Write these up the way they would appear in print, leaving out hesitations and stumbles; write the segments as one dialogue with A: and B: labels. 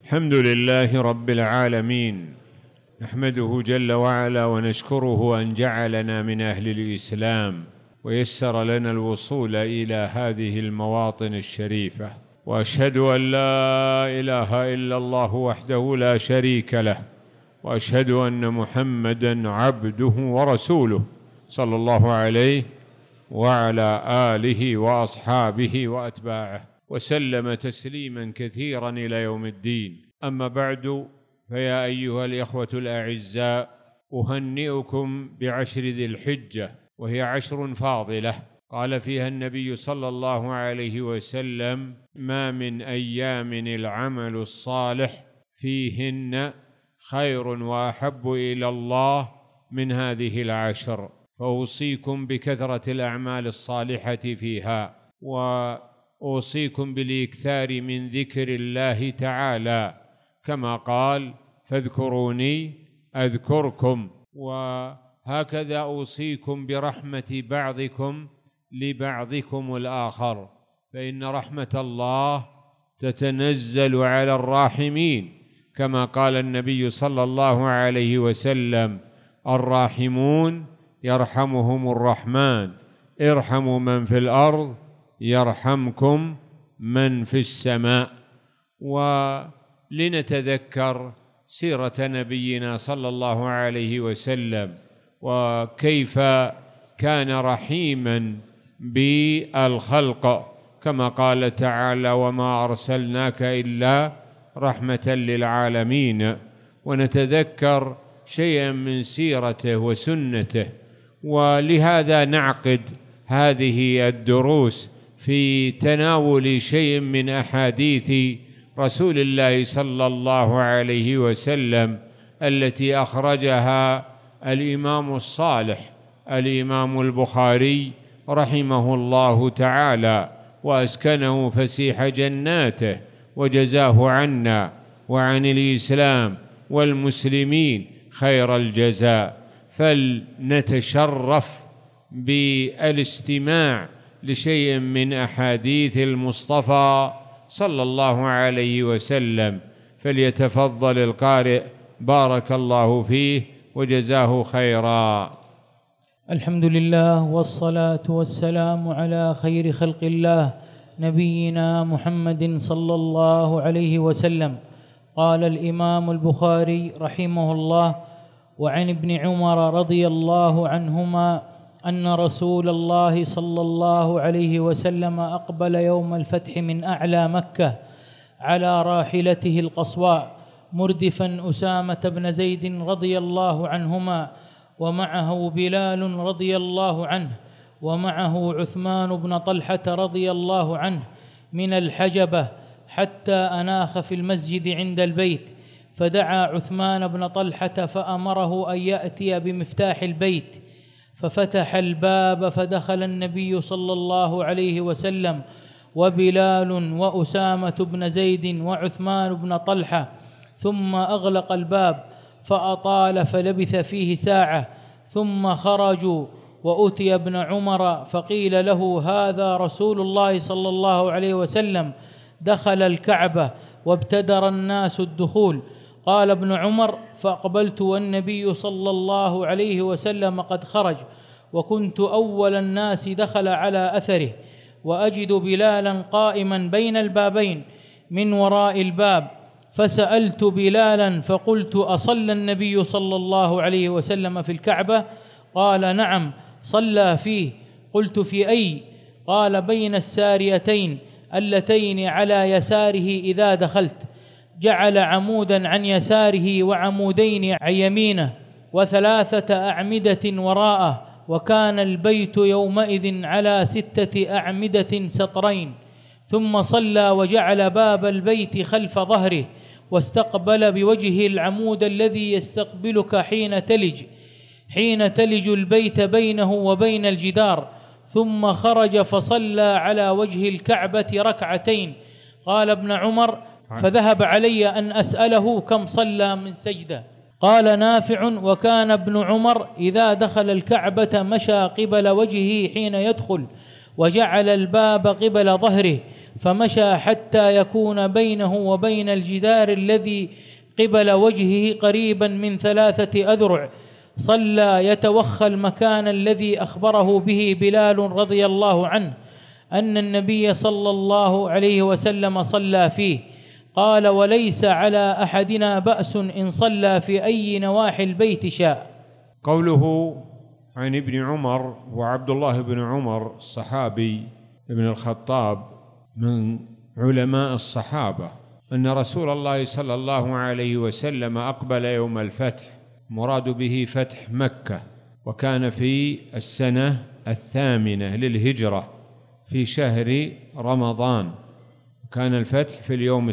A: الحمد لله رب العالمين، نحمده جل وعلا ونشكره أن جعلنا من أهل الإسلام ويسر لنا الوصول إلى هذه المواطن الشريفة، وأشهد أن لا إله إلا الله وحده لا شريك له، وأشهد أن محمدًا عبده ورسوله صلى الله عليه وعلى آله وأصحابه وأتباعه وسلم تسليماً كثيراً إلى يوم الدين. أما بعد، فيا أيها الإخوة الأعزاء، أهنئكم بعشر ذي الحجة، وهي عشر فاضلة قال فيها النبي صلى الله عليه وسلم: ما من أيام العمل الصالح فيهن خير وأحب إلى الله من هذه العشر، فأوصيكم بكثرة الأعمال الصالحة فيها، وأوصيكم بالإكثار من ذكر الله تعالى، كما قال: فاذكروني أذكركم. وهكذا أوصيكم برحمة بعضكم لبعضكم الآخر، فإن رحمة الله تتنزل على الراحمين، كما قال النبي صلى الله عليه وسلم: الراحمون يرحمهم الرحمن، ارحموا من في الأرض يرحمكم من في السماء. ولنتذكر سيرة نبينا صلى الله عليه وسلم، وكيف كان رحيما بالخلق، كما قال تعالى: وما أرسلناك إلا رحمة للعالمين. ونتذكر شيئا من سيرته وسنته، ولهذا نعقد هذه الدروس في تناول شيء من أحاديث رسول الله صلى الله عليه وسلم التي أخرجها الإمام الصالح الإمام البخاري رحمه الله تعالى، وأسكنه فسيح جناته، وجزاه عنا وعن الإسلام والمسلمين خير الجزاء. فلنتشرف بالاستماع لشيء من أحاديث المصطفى صلى الله عليه وسلم، فليتفضل القارئ بارك الله فيه وجزاه خيرا.
B: الحمد لله، والصلاة والسلام على خير خلق الله نبينا محمد صلى الله عليه وسلم. قال الإمام البخاري رحمه الله: وعن ابن عمر رضي الله عنهما أن رسول الله صلى الله عليه وسلم أقبل يوم الفتح من أعلى مكة على راحلته القصواء مردفا أسامة بن زيد رضي الله عنهما، ومعه بلال رضي الله عنه، ومعه عثمان بن طلحة رضي الله عنه من الحجبة، حتى أناخ في المسجد عند البيت، فدعا عثمان بن طلحة فأمره أن يأتي بمفتاح البيت، ففتح الباب فدخل النبي صلى الله عليه وسلم وبلال وأسامة بن زيد وعثمان بن طلحة، ثم أغلق الباب فأطال فلبث فيه ساعة، ثم خرجوا وأتي ابن عمر فقيل له: هذا رسول الله صلى الله عليه وسلم دخل الكعبة وابتدر الناس الدخول. قال ابن عمر: فأقبلت والنبي صلى الله عليه وسلم قد خرج، وكنت أول الناس دخل على أثره، وأجد بلالا قائما بين البابين من وراء الباب، فسألت بلالا فقلت: أصلى النبي صلى الله عليه وسلم في الكعبة؟ قال: نعم صلى فيه. قلت: في أي؟ قال: بين الساريتين اللتين على يساره إذا دخلت. جعل عمودا عن يساره وعمودين عن يمينه وثلاثة أعمدة وراءه، وكان البيت يومئذ على 6 أعمدة سطرين. ثم صلى وجعل باب البيت خلف ظهره، واستقبل بوجهه العمود الذي يستقبلك حين تلج البيت بينه وبين الجدار، ثم خرج فصلى على وجه الكعبة ركعتين. قال ابن عمر: فذهب علي أن أسأله كم صلى من سجدة. قال نافع: وكان ابن عمر إذا دخل الكعبة مشى قبل وجهه حين يدخل، وجعل الباب قبل ظهره، فمشى حتى يكون بينه وبين الجدار الذي قبل وجهه قريبا من 3 أذرع، صلى يتوخى المكان الذي أخبره به بلال رضي الله عنه أن النبي صلى الله عليه وسلم صلى فيه. قال: وليس على أحدنا بأس إن صلى في أي نواحي البيت شاء.
A: قوله عن ابن عمر وعبد الله بن عمر الصحابي ابن الخطاب من علماء الصحابة أن رسول الله صلى الله عليه وسلم أقبل يوم الفتح، مراد به فتح مكة، وكان في السنة 8 للهجرة في شهر رمضان، كان الفتح في اليوم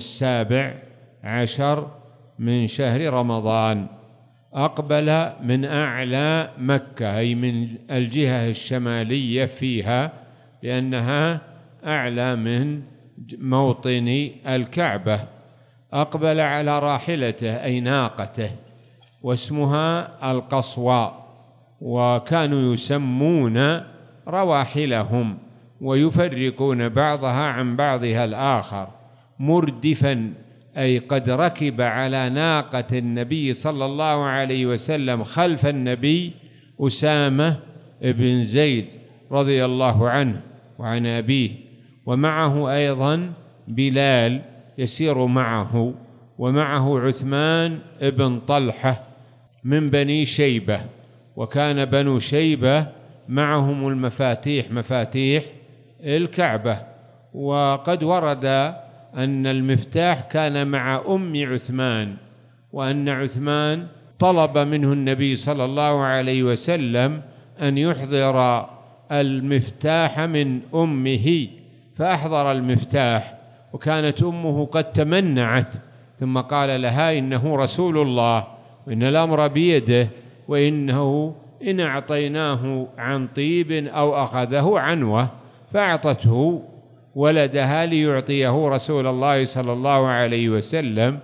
A: 17 من شهر رمضان. أقبل من أعلى مكة، أي من الجهة الشمالية فيها، لأنها أعلى من موطن الكعبة. أقبل على راحلته أي ناقته، واسمها القصواء، وكانوا يسمون رواحلهم ويفرقون بعضها عن بعضها الآخر. مردفا أي قد ركب على ناقة النبي صلى الله عليه وسلم خلف النبي أسامة بن زيد رضي الله عنه وعن أبيه، ومعه أيضا بلال يسير معه، ومعه عثمان بن طلحة من بني شيبة، وكان بنو شيبة معهم المفاتيح، مفاتيح الكعبة. وقد ورد أن المفتاح كان مع أم عثمان، وأن عثمان طلب منه النبي صلى الله عليه وسلم أن يحضر المفتاح من أمه، فأحضر المفتاح، وكانت أمه قد تمنعت، ثم قال لها: إنه رسول الله وإن الأمر بيده، وإنه إن أعطيناه عن طيب أو أخذه عنوة، فأعطته ولدها ليعطيه رسول الله صلى الله عليه وسلم،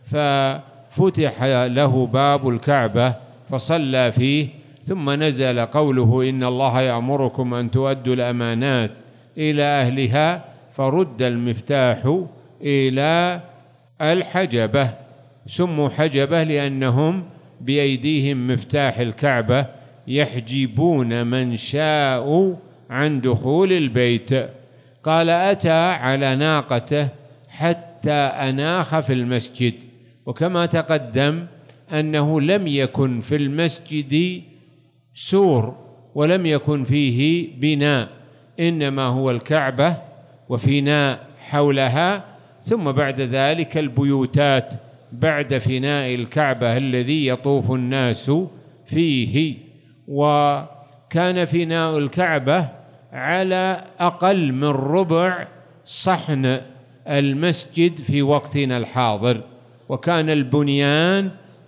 A: ففتح له باب الكعبة فصلى فيه. ثم نزل قوله: إن الله يأمركم أن تؤدوا الأمانات إلى أهلها، فرد المفتاح إلى الحجبة. سموا حجبة لأنهم بأيديهم مفتاح الكعبة يحجبون من شاء عن دخول البيت. قال: أتى على ناقته حتى أناخ في المسجد. وكما تقدم أنه لم يكن في المسجد سور ولم يكن فيه بناء، إنما هو الكعبة وفناء حولها، ثم بعد ذلك البيوتات بعد فناء الكعبة الذي يطوف الناس فيه. وكان فناء الكعبة على أقل من ربع صحن المسجد في وقتنا الحاضر، وكان البنيان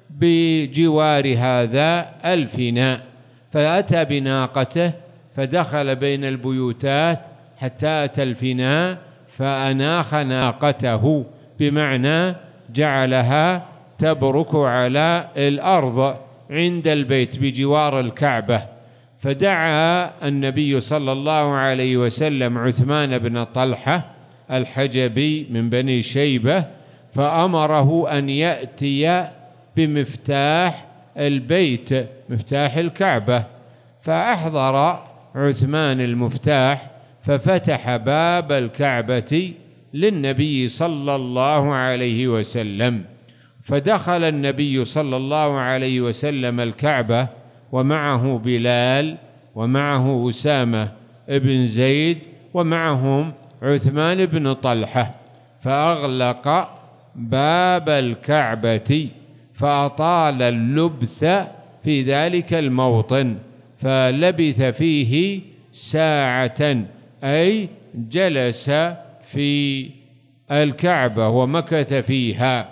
A: بجوار هذا الفناء. فأتى بناقته فدخل بين البيوتات حتى أتى الفناء فأناخ ناقته، بمعنى جعلها تبرك على الأرض عند البيت بجوار الكعبة. فدعا النبي صلى الله عليه وسلم عثمان بن طلحة الحجبي من بني شيبة، فأمره أن يأتي بمفتاح البيت، مفتاح الكعبة. فأحضر عثمان المفتاح ففتح باب الكعبة للنبي صلى الله عليه وسلم، فدخل النبي صلى الله عليه وسلم الكعبة ومعه بلال ومعه أسامة بن زيد ومعهم عثمان بن طلحة، فأغلق باب الكعبة فأطال اللبث في ذلك الموطن، فلبث فيه ساعة، أي جلس في الكعبة ومكث فيها،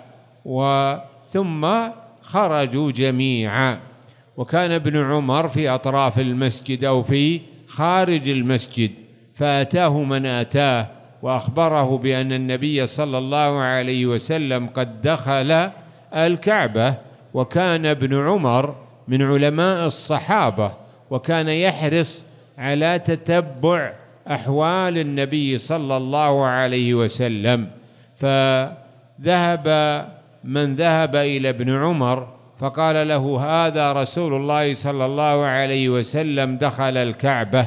A: ثم خرجوا جميعا. وكان ابن عمر في أطراف المسجد أو في خارج المسجد، فأتاه من أتاه وأخبره بأن النبي صلى الله عليه وسلم قد دخل الكعبة. وكان ابن عمر من علماء الصحابة، وكان يحرص على تتبع أحوال النبي صلى الله عليه وسلم. فذهب من ذهب إلى ابن عمر فقال له: هذا رسول الله صلى الله عليه وسلم دخل الكعبة،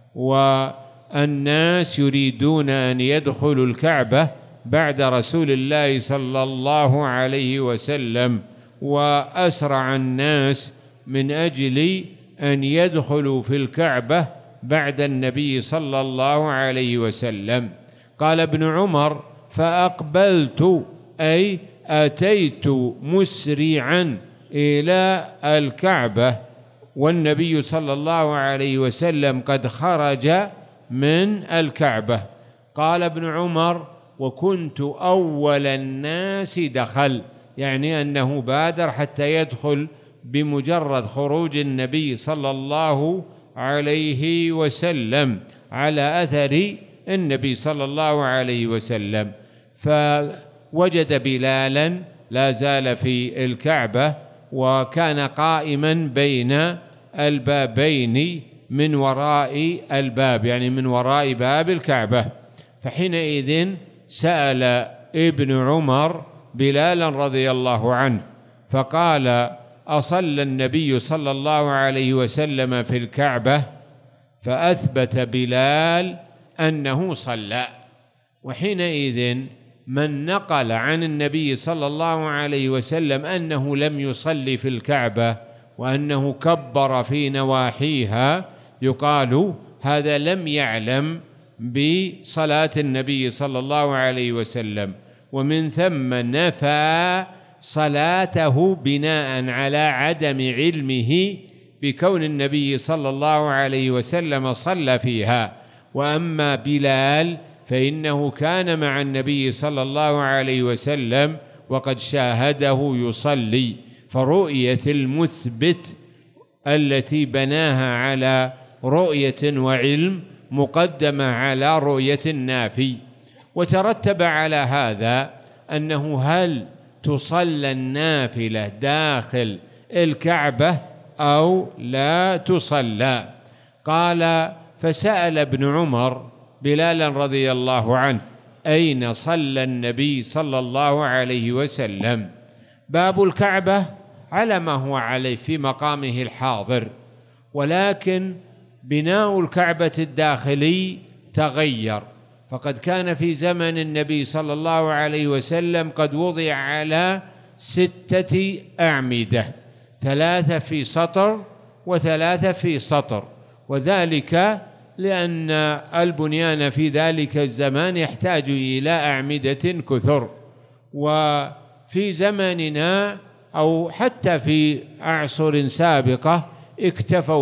A: والناس يريدون أن يدخلوا الكعبة بعد رسول الله صلى الله عليه وسلم، وأسرع الناس من أجل أن يدخلوا في الكعبة بعد النبي صلى الله عليه وسلم. قال ابن عمر: فأقبلت، أي أتيت مسرعا إلى الكعبة والنبي صلى الله عليه وسلم قد خرج من الكعبة. قال ابن عمر: وكنت أول الناس دخل، يعني أنه بادر حتى يدخل بمجرد خروج النبي صلى الله عليه وسلم على أثر النبي صلى الله عليه وسلم. فوجد بلالا لا زال في الكعبة، وكان قائما بين البابين من وراء الباب، يعني من وراء باب الكعبة. فحينئذ سأل ابن عمر بلالا رضي الله عنه فقال: أصلى النبي صلى الله عليه وسلم في الكعبة؟ فأثبت بلال أنه صلى. وحينئذ من نقل عن النبي صلى الله عليه وسلم أنه لم يصلي في الكعبة وأنه كبر في نواحيها يقال هذا لم يعلم بصلاة النبي صلى الله عليه وسلم، ومن ثم نفى صلاته بناء على عدم علمه بكون النبي صلى الله عليه وسلم صلى فيها. وأما بلال فإنه كان مع النبي صلى الله عليه وسلم وقد شاهده يصلي، فرؤية المثبت التي بناها على رؤية وعلم مقدمة على رؤية النافي. وترتب على هذا أنه هل تصلى النافلة داخل الكعبة أو لا تصلى؟ قال: فسأل ابن عمر بلالا رضي الله عنه: أين صلى النبي صلى الله عليه وسلم؟ باب الكعبة على ما هو عليه في مقامه الحاضر، ولكن بناء الكعبة الداخلي تغير، فقد كان في زمن النبي صلى الله عليه وسلم قد وضع على 6 أعمدة، 3 في سطر و3 في سطر، وذلك لأن البنيان في ذلك الزمان يحتاج إلى أعمدة كثر. وفي زماننا أو حتى في أعصر سابقة اكتفوا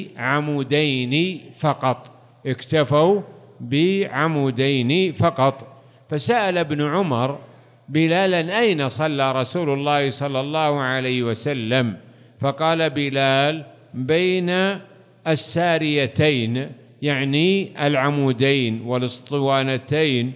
A: بعمودين فقط. فسأل ابن عمر بلالا: أين صلى رسول الله صلى الله عليه وسلم؟ فقال بلال: بين الساريتين، يعني العمودين والاسطوانتين،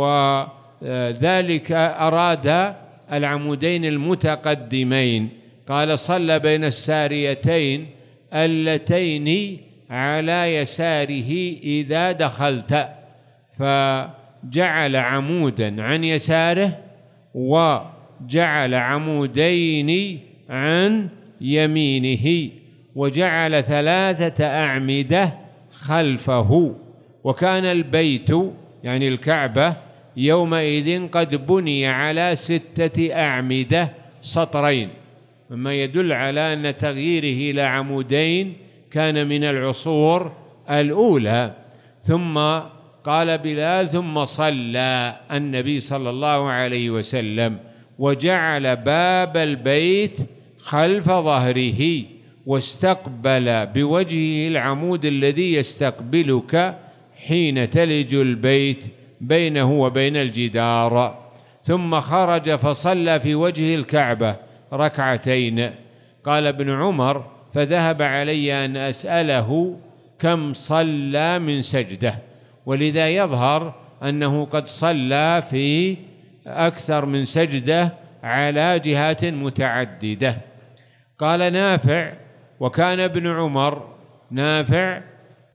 A: وذلك أراد العمودين المتقدمين. قال: صلى بين الساريتين اللتين على يساره إذا دخلت، فجعل عمودا عن يساره وجعل عمودين عن يمينه، وجعل 3 أعمدة خلفه. وكان البيت يعني الكعبة يومئذ قد بني على 6 أعمدة سطرين، مما يدل على أن تغييره إلى عمودين كان من العصور الأولى. ثم قال بلال: ثم صلى النبي صلى الله عليه وسلم وجعل باب البيت خلف ظهره، واستقبل بوجهه العمود الذي يستقبلك حين تلج البيت بينه وبين الجدار. ثم خرج فصلى في وجه الكعبة 2 قال ابن عمر: فذهب علي أن أسأله كم صلى من سجدة، ولذا يظهر أنه قد صلى في أكثر من سجدة على جهات متعددة. قال نافع: وكان ابن عمر نافع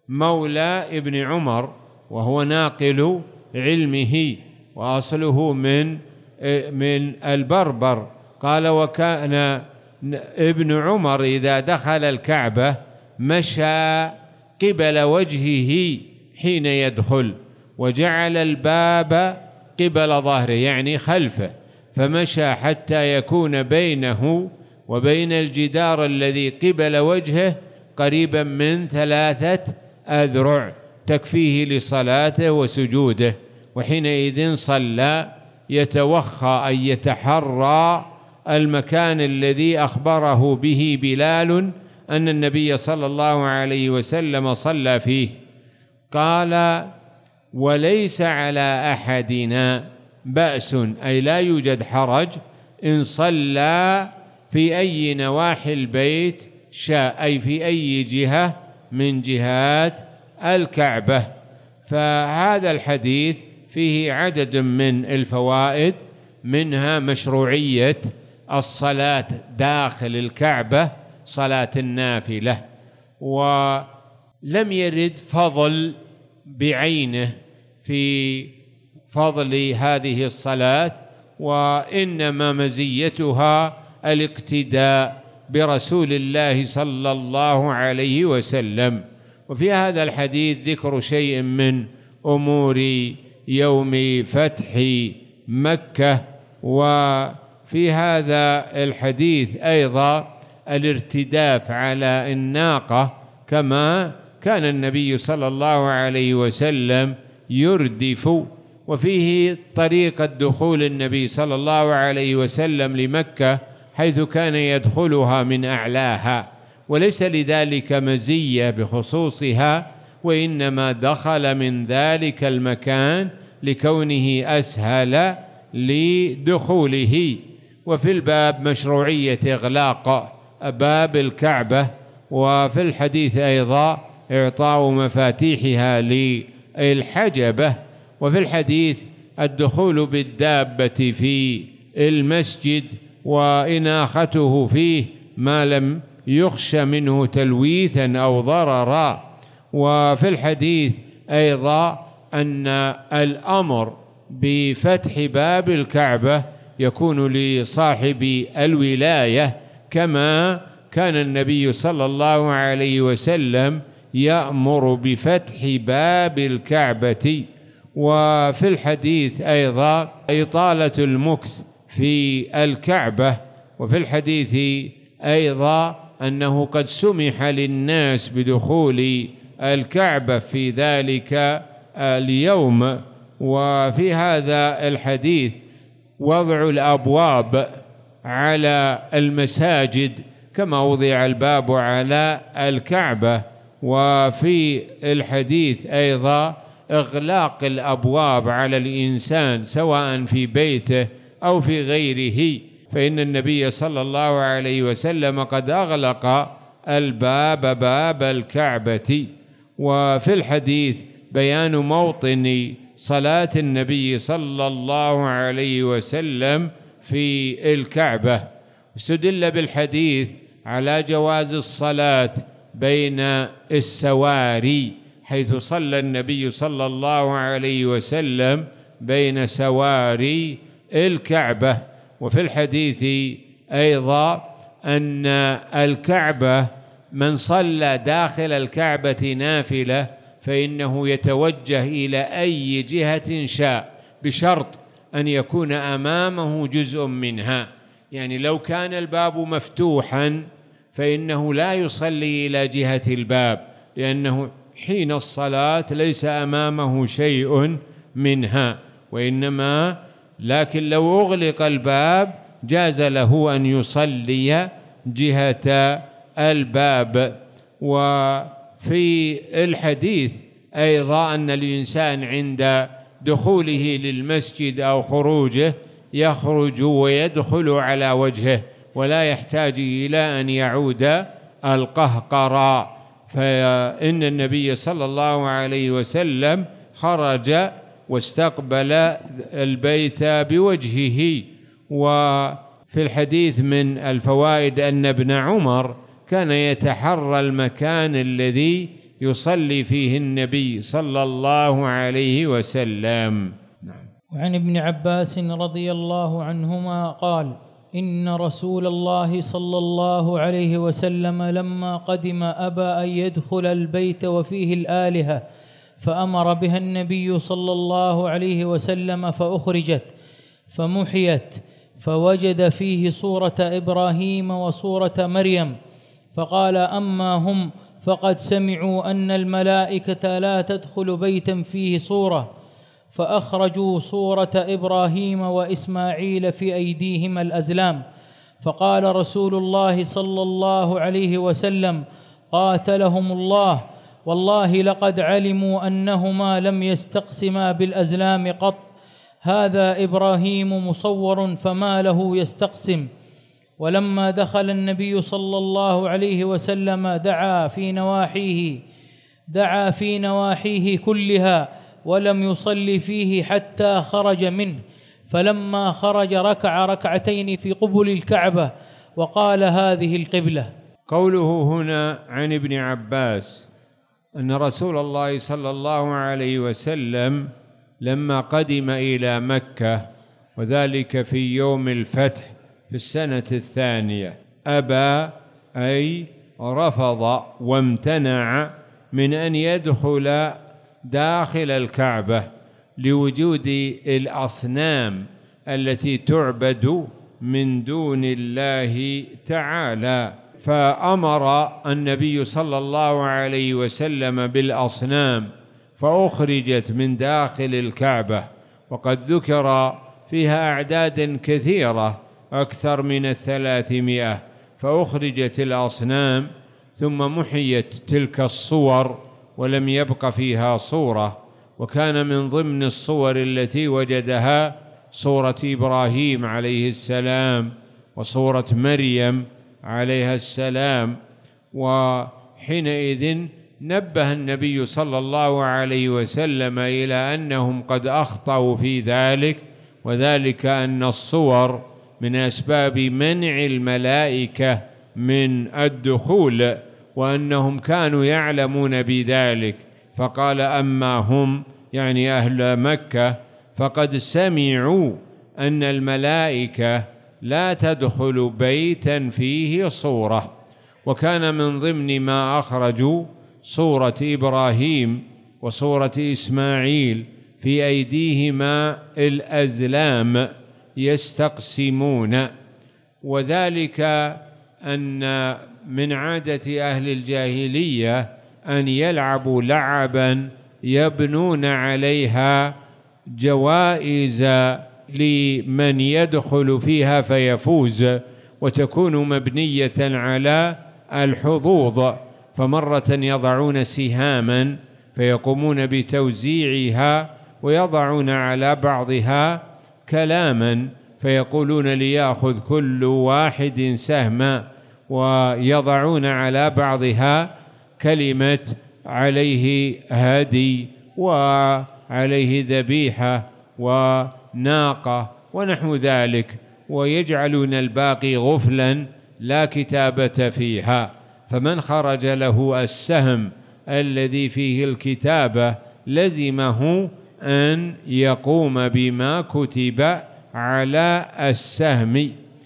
A: مولى ابن عمر، وهو ناقل علمه وأصله من البربر. قال: وكان ابن عمر إذا دخل الكعبة مشى قبل وجهه حين يدخل، وجعل الباب قبل ظهره، يعني خلفه، فمشى حتى يكون بينه وبين الجدار الذي قبل وجهه قريبا من 3 أذرع تكفيه لصلاته وسجوده. وحينئذ صلى يتوخى أي يتحرى المكان الذي أخبره به بلال أن النبي صلى الله عليه وسلم صلى فيه. قال: وليس على أحدنا بأس، أي لا يوجد حرج إن صلى في أي نواحي البيت شاء، أي في أي جهة من جهات الكعبة. فهذا الحديث فيه عدد من الفوائد، منها مشروعية الصلاة داخل الكعبة، صلاة النافلة، ولم يرد فضل بعينه في فضل هذه الصلاة، وإنما مزيتها الاقتداء برسول الله صلى الله عليه وسلم. وفي هذا الحديث ذكر شيء من أمور يوم فتح مكة، وفي هذا الحديث أيضا الارتداف على الناقة، كما كان النبي صلى الله عليه وسلم يردف. وفيه طريقة دخول النبي صلى الله عليه وسلم لمكة، حيث كان يدخلها من أعلاها، وليس لذلك مزية بخصوصها، وإنما دخل من ذلك المكان لكونه أسهل لدخوله. وفي الباب مشروعية إغلاق باب الكعبة، وفي الحديث أيضا إعطاء مفاتيحها للحجبة. وفي الحديث الدخول بالدابة في المسجد وإناخته فيه ما لم يخش منه تلويثا أو ضررا. وفي الحديث أيضا أن الأمر بفتح باب الكعبة يكون لصاحب الولاية، كما كان النبي صلى الله عليه وسلم يأمر بفتح باب الكعبة. وفي الحديث أيضا إطالة المكث في الكعبة. وفي الحديث أيضا أنه قد سمح للناس بدخول الكعبة في ذلك اليوم. وفي هذا الحديث وضع الأبواب على المساجد كما وضع الباب على الكعبة. وفي الحديث أيضا إغلاق الأبواب على الإنسان سواء في بيته أو في غيره، فإن النبي صلى الله عليه وسلم قد أغلق الباب باب الكعبة. وفي الحديث بيان موطن صلاة النبي صلى الله عليه وسلم في الكعبة. استدل بالحديث على جواز الصلاة بين السواري، حيث صلى النبي صلى الله عليه وسلم بين سواري الكعبة. وفي الحديث أيضا أن الكعبة من صلى داخل الكعبة نافلة فإنه يتوجه إلى أي جهة شاء، بشرط أن يكون أمامه جزء منها. يعني لو كان الباب مفتوحا فإنه لا يصلي إلى جهة الباب، لأنه حين الصلاة ليس أمامه شيء منها، وإنما لكن لو أغلق الباب جاز له أن يصلي جهة الباب. وفي الحديث أيضا أن الإنسان عند دخوله للمسجد أو خروجه يخرج ويدخل على وجهه، ولا يحتاج إلى أن يعود القهقرى، فإن النبي صلى الله عليه وسلم خرج واستقبل البيت بوجهه. وفي الحديث من الفوائد أن ابن عمر كان يتحرى المكان الذي يصلي فيه النبي صلى الله عليه وسلم.
B: وعن ابن عباس رضي الله عنهما قال: إن رسول الله صلى الله عليه وسلم لما قدم أبى أن يدخل البيت وفيه الآلهة، فأمر بها النبي صلى الله عليه وسلم فأخرجت فمحيت، فوجد فيه صورة إبراهيم وصورة مريم، فقال: أما هم فقد سمعوا أن الملائكة لا تدخل بيتا فيه صورة، فأخرجوا صورة إبراهيم وإسماعيل في أيديهما الأزلام، فقال رسول الله صلى الله عليه وسلم: قاتلهم الله، والله لقد علموا أنهما لم يستقسما بالأزلام قط، هذا إبراهيم مصور فما له يستقسم. ولما دخل النبي صلى الله عليه وسلم دعا في نواحيه كلها، ولم يصلي فيه حتى خرج منه، فلما خرج ركع ركعتين في قبل الكعبة وقال: هذه القبلة.
A: قوله هنا عن ابن عباس أن رسول الله صلى الله عليه وسلم لما قدم إلى مكة، وذلك في يوم الفتح في السنة الثانية، أبى أي رفض وامتنع من أن يدخل داخل الكعبة لوجود الأصنام التي تعبد من دون الله تعالى، فأمر النبي صلى الله عليه وسلم بالأصنام فأخرجت من داخل الكعبة، وقد ذكر فيها أعداد كثيرة أكثر من 300، فأخرجت الأصنام ثم محيت تلك الصور ولم يبق فيها صورة. وكان من ضمن الصور التي وجدها صورة إبراهيم عليه السلام وصورة مريم عليها السلام، وحينئذ نبه النبي صلى الله عليه وسلم إلى أنهم قد أخطأوا في ذلك، وذلك أن الصور من أسباب منع الملائكة من الدخول، وأنهم كانوا يعلمون بذلك، فقال: أما هم يعني أهل مكة فقد سمعوا أن الملائكة لا تدخل بيتا فيه صورة. وكان من ضمن ما أخرجوا صورة إبراهيم وصورة إسماعيل في أيديهما الأزلام يستقسمون، وذلك أن من عادة أهل الجاهلية أن يلعبوا لعبا يبنون عليها جوائز لمن يدخل فيها فيفوز، وتكون مبنية على الحظوظ، فمرة يضعون سهاما فيقومون بتوزيعها، ويضعون على بعضها كلاما فيقولون ليأخذ كل واحد سهما، ويضعون على بعضها كلمة عليه هدي وعليه ذبيحة وناقة ونحو ذلك، ويجعلون الباقي غفلا لا كتابة فيها، فمن خرج له السهم الذي فيه الكتابة لزمه أن يقوم بما كتب على السهم.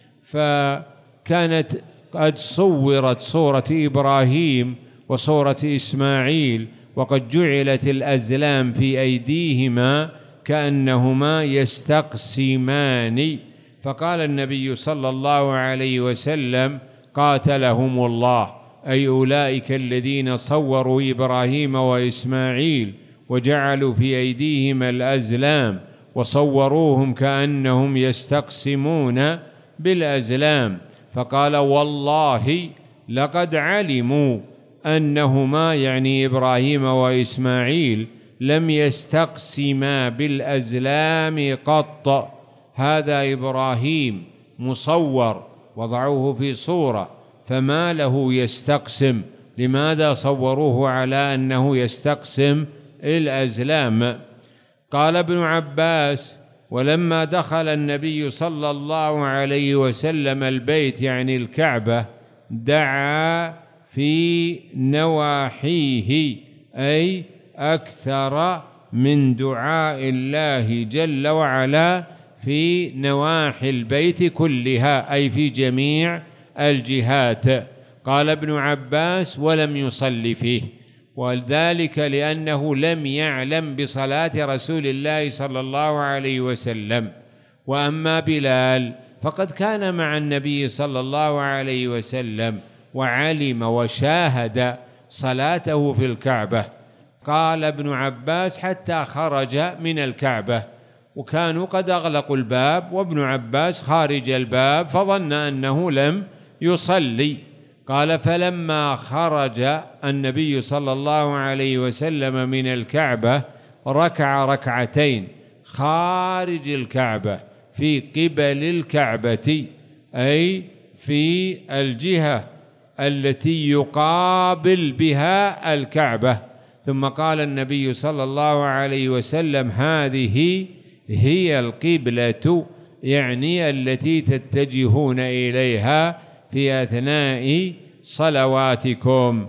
A: فكانت قد صورت صورة إبراهيم وصورة إسماعيل، وقد جعلت الأزلام في أيديهما كأنهما يستقسمان، فقال النبي صلى الله عليه وسلم: قاتلهم الله، أي أولئك الذين صوروا إبراهيم وإسماعيل وجعلوا في أيديهما الأزلام وصوروهم كأنهم يستقسمون بالأزلام، فقال: والله لقد علموا أنهما يعني إبراهيم وإسماعيل لم يستقسما بالأزلام قط، هذا إبراهيم مصور وضعوه في صورة فما له يستقسم، لماذا صوروه على أنه يستقسم الأزلام؟ قال ابن عباس: ولما دخل النبي صلى الله عليه وسلم البيت يعني الكعبة دعا في نواحيه أي أكثر من دعاء الله جل وعلا في نواحي البيت كلها، أي في جميع الجهات. قال ابن عباس: ولم يصلي فيه، وذلك لأنه لم يعلم بصلاة رسول الله صلى الله عليه وسلم. وأما بلال فقد كان مع النبي صلى الله عليه وسلم وعلم وشاهد صلاته في الكعبة. قال ابن عباس: حتى خرج من الكعبة، وكانوا قد أغلقوا الباب وابن عباس خارج الباب، فظن أنه لم يصلي. قال: فلما خرج النبي صلى الله عليه وسلم من الكعبة ركع ركعتين خارج الكعبة في قبل الكعبة، أي في الجهة التي يقابل بها الكعبة. ثم قال النبي صلى الله عليه وسلم: هذه هي القبلة، يعني التي تتجهون إليها في أثناء صلواتكم.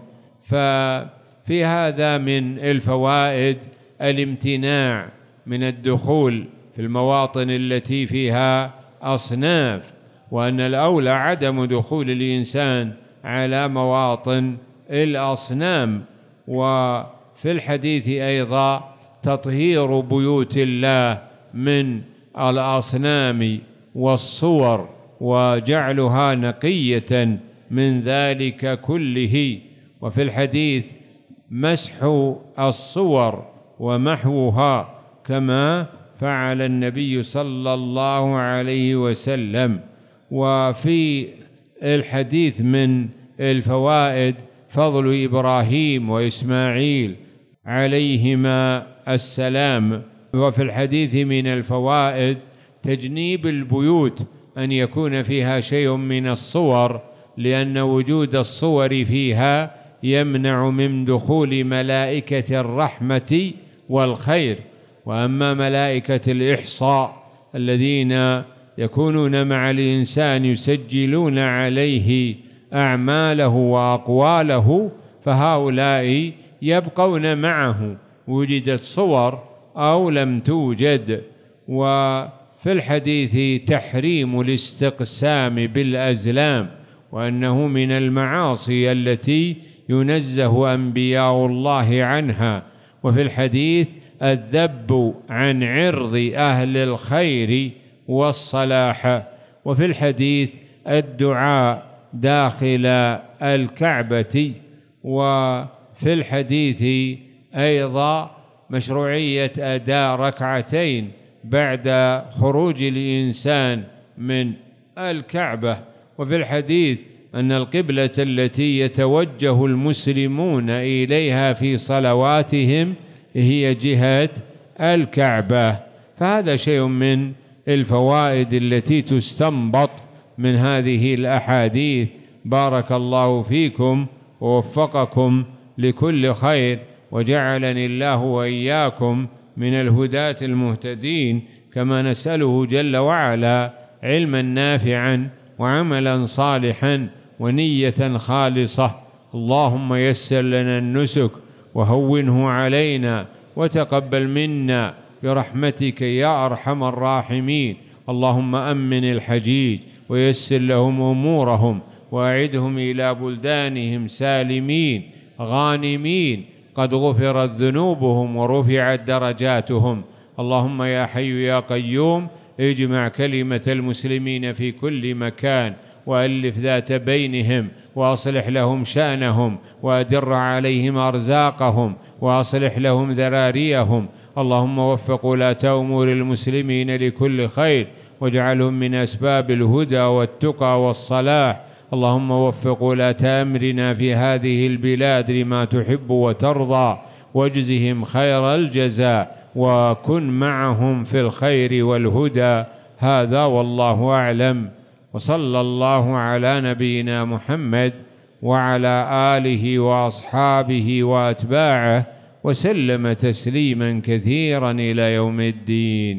A: ففي هذا من الفوائد الامتناع من الدخول في المواطن التي فيها أصناف، وأن الأولى عدم دخول الإنسان على مواطن الأصنام. وفي الحديث أيضا تطهير بيوت الله من الأصنام والصور وجعلها نقية من ذلك كله. وفي الحديث مسح الصور ومحوها كما فعل النبي صلى الله عليه وسلم. وفي الحديث من الفوائد فضل إبراهيم وإسماعيل عليهما السلام. وفي الحديث من الفوائد تجنيب البيوت أن يكون فيها شيء من الصور، لأن وجود الصور فيها يمنع من دخول ملائكة الرحمة والخير. وأما ملائكة الإحصاء الذين يكونون مع الإنسان يسجلون عليه أعماله وأقواله، فهؤلاء يبقون معه وجدت صور أو لم توجد. وفي الحديث تحريم الاستقسام بالأزلام، وأنه من المعاصي التي ينزه أنبياء الله عنها. وفي الحديث الذب عن عرض أهل الخير والصلاح. وفي الحديث الدعاء داخل الكعبة. وفي الحديث أيضا مشروعية أداء ركعتين بعد خروج الإنسان من الكعبة. وفي الحديث أن القبلة التي يتوجه المسلمون إليها في صلواتهم هي جهة الكعبة. فهذا شيء من الفوائد التي تستنبط من هذه الأحاديث. بارك الله فيكم ووفقكم لكل خير، وجعلني الله وإياكم من الهداة المهتدين، كما نسأله جل وعلا علما نافعا وعملا صالحا ونية خالصة. اللهم يسر لنا النسك وهونه علينا وتقبل منا برحمتك يا أرحم الراحمين. اللهم أمن الحجيج ويسر لهم أمورهم وأعدهم إلى بلدانهم سالمين غانمين قد غفرت ذنوبهم ورفعت درجاتهم. اللهم يا حي يا قيوم اجمع كلمة المسلمين في كل مكان، وألف ذات بينهم، وأصلح لهم شأنهم، وأدر عليهم أرزاقهم، وأصلح لهم ذراريهم. اللهم وفق ولاة أمور المسلمين لكل خير، واجعلهم من أسباب الهدى والتقى والصلاح. اللهم وفق ولاة أمرنا في هذه البلاد لما تحب وترضى، واجزهم خير الجزاء، وكن معهم في الخير والهدى. هذا والله أعلم، وصلى الله على نبينا محمد وعلى آله وأصحابه وأتباعه وسلم تسليما كثيرا إلى يوم الدين.